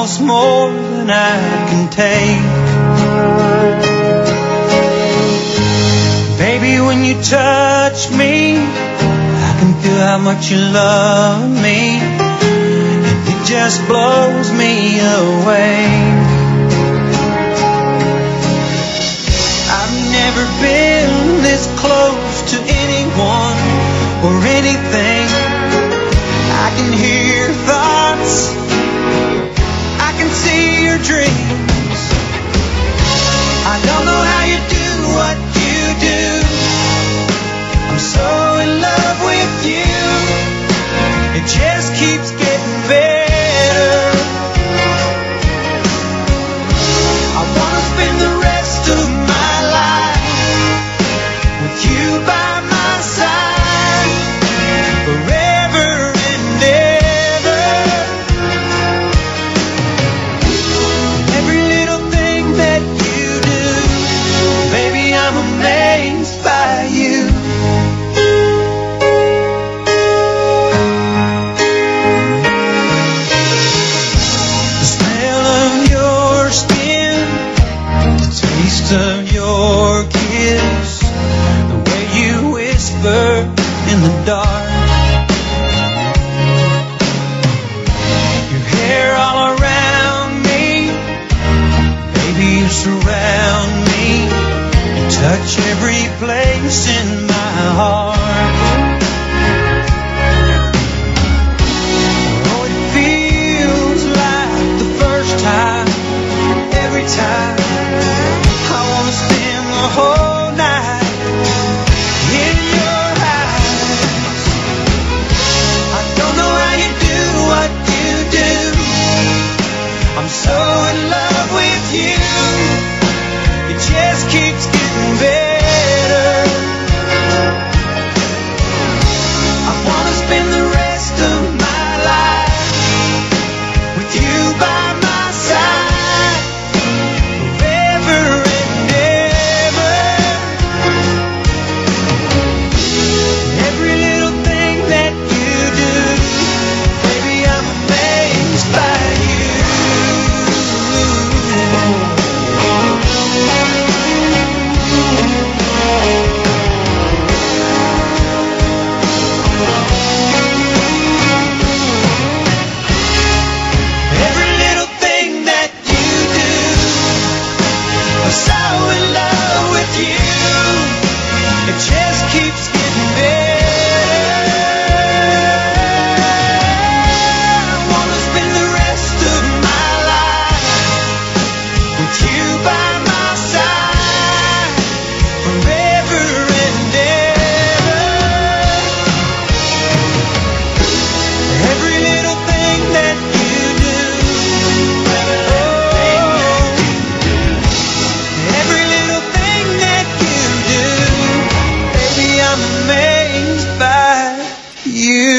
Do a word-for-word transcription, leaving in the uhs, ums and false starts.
costs more than I can take. Baby, when you touch me, I can feel how much you love me, and it just blows me away. I've never been this close to anyone or anything. I can hear your thoughts, I can see your dreams. I don't know how you do what you do. I'm so in love with you. It just keeps getting better. I wanna spend the rest of my life with you by my side, forever and ever. Every little thing that you do, baby, I'm amazed by you. The smell of your skin, the taste of your kiss, the way you whisper in the dark, your hair all around me, baby, you surround me, you touch every place in my heart. Oh, it feels like the first time, every time. I wanna spend the whole night in your eyes. I don't know how you do what you do. I'm so in love with you. It just keeps getting better. I wanna spend the rest of my life with you by my side, forever and ever. Every little thing that you do, baby, I'm amazed by you. Every little thing that you do, I'm so in love with you. It just keeps getting better. I wanna spend the rest of my life with you by my side, forever and ever. Every little thing that you do, oh, every little thing that you do, baby, I'm amazed by you.